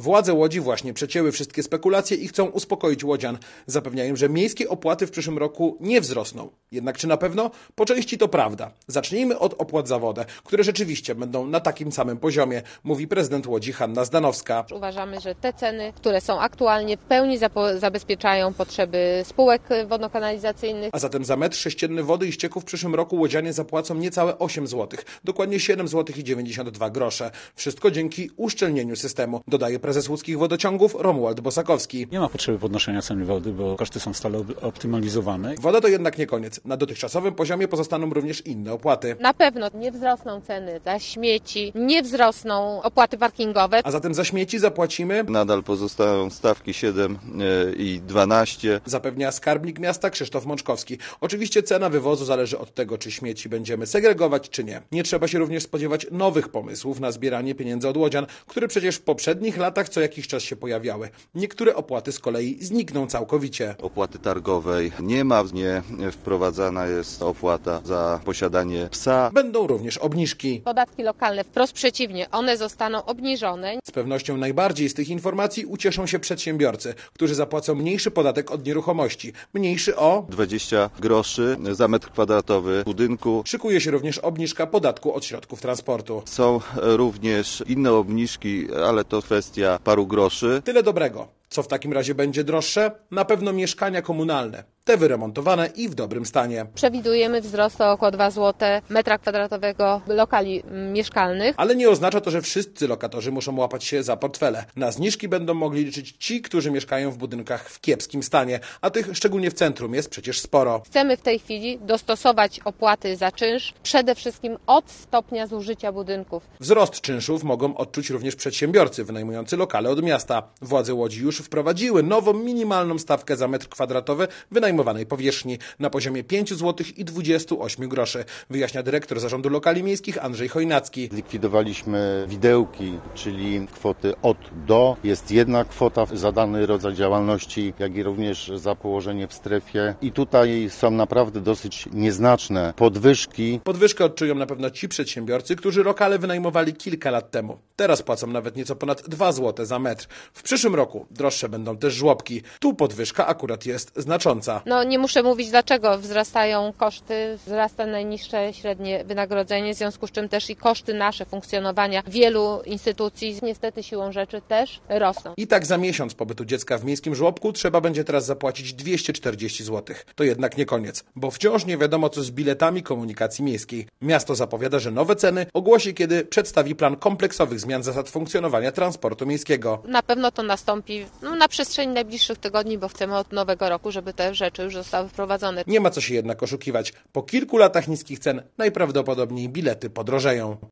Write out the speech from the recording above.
Władze Łodzi właśnie przecięły wszystkie spekulacje i chcą uspokoić łodzian. Zapewniają, że miejskie opłaty w przyszłym roku nie wzrosną. Jednak czy na pewno? Po części to prawda. Zacznijmy od opłat za wodę, które rzeczywiście będą na takim samym poziomie, mówi prezydent Łodzi Hanna Zdanowska. Uważamy, że te ceny, które są aktualnie, w pełni zabezpieczają potrzeby spółek wodno-kanalizacyjnych. A zatem za metr sześcienny wody i ścieków w przyszłym roku łodzianie zapłacą niecałe 8 zł, dokładnie 7 zł i 92 grosze. Wszystko dzięki uszczelnieniu systemu, dodaje prezes łódzkich wodociągów Romuald Bosakowski. Nie ma potrzeby podnoszenia ceny wody, bo koszty są stale optymalizowane. Woda to jednak nie koniec. Na dotychczasowym poziomie pozostaną również inne opłaty. Na pewno nie wzrosną ceny za śmieci, nie wzrosną opłaty parkingowe. A zatem za śmieci zapłacimy? Nadal pozostają stawki 7 i 12. Zapewnia skarbnik miasta Krzysztof Mączkowski. Oczywiście cena wywozu zależy od tego, czy śmieci będziemy segregować, czy nie. Nie trzeba się również spodziewać nowych pomysłów na zbieranie pieniędzy od łodzian, które przecież w poprzednich latach co jakiś czas się pojawiały. Niektóre opłaty z kolei znikną całkowicie. Opłaty targowej nie ma, nie wprowadzana jest opłata za posiadanie psa. Będą również obniżki. Podatki lokalne wprost przeciwnie, one zostaną obniżone. Z pewnością najbardziej z tych informacji ucieszą się przedsiębiorcy, którzy zapłacą mniejszy podatek od nieruchomości. Mniejszy o 20 groszy za metr kwadratowy budynku. Szykuje się również obniżka podatku od środków transportu. Są również inne obniżki, ale to kwestia paru groszy. Tyle dobrego. Co w takim razie będzie droższe? Na pewno mieszkania komunalne. Te wyremontowane i w dobrym stanie. Przewidujemy wzrost o około 2 zł metra kwadratowego lokali mieszkalnych. Ale nie oznacza to, że wszyscy lokatorzy muszą łapać się za portfele. Na zniżki będą mogli liczyć ci, którzy mieszkają w budynkach w kiepskim stanie, a tych szczególnie w centrum jest przecież sporo. Chcemy w tej chwili dostosować opłaty za czynsz przede wszystkim od stopnia zużycia budynków. Wzrost czynszów mogą odczuć również przedsiębiorcy wynajmujący lokale od miasta. Władze Łodzi już wprowadziły nową minimalną stawkę za metr kwadratowy wynajmowanej powierzchni na poziomie 5 zł i 28 groszy, wyjaśnia dyrektor Zarządu Lokali Miejskich Andrzej Chojnacki. Zlikwidowaliśmy widełki, czyli kwoty od do. Jest jedna kwota za dany rodzaj działalności, jak i również za położenie w strefie. I tutaj są naprawdę dosyć nieznaczne podwyżki. Podwyżkę odczują na pewno ci przedsiębiorcy, którzy lokale wynajmowali kilka lat temu. Teraz płacą nawet nieco ponad 2 zł za metr. W przyszłym roku droższe będą też żłobki. Tu podwyżka akurat jest znacząca. Nie muszę mówić dlaczego wzrastają koszty, wzrasta najniższe średnie wynagrodzenie, w związku z czym też i koszty nasze funkcjonowania wielu instytucji niestety siłą rzeczy też rosną. I tak za miesiąc pobytu dziecka w miejskim żłobku trzeba będzie teraz zapłacić 240 zł. To jednak nie koniec, bo wciąż nie wiadomo co z biletami komunikacji miejskiej. Miasto zapowiada, że nowe ceny ogłosi, kiedy przedstawi plan kompleksowych zmian zasad funkcjonowania transportu miejskiego. Na pewno to nastąpi na przestrzeni najbliższych tygodni, bo chcemy od nowego roku, żeby te rzeczy już zostały wprowadzone. Nie ma co się jednak oszukiwać. Po kilku latach niskich cen najprawdopodobniej bilety podrożeją.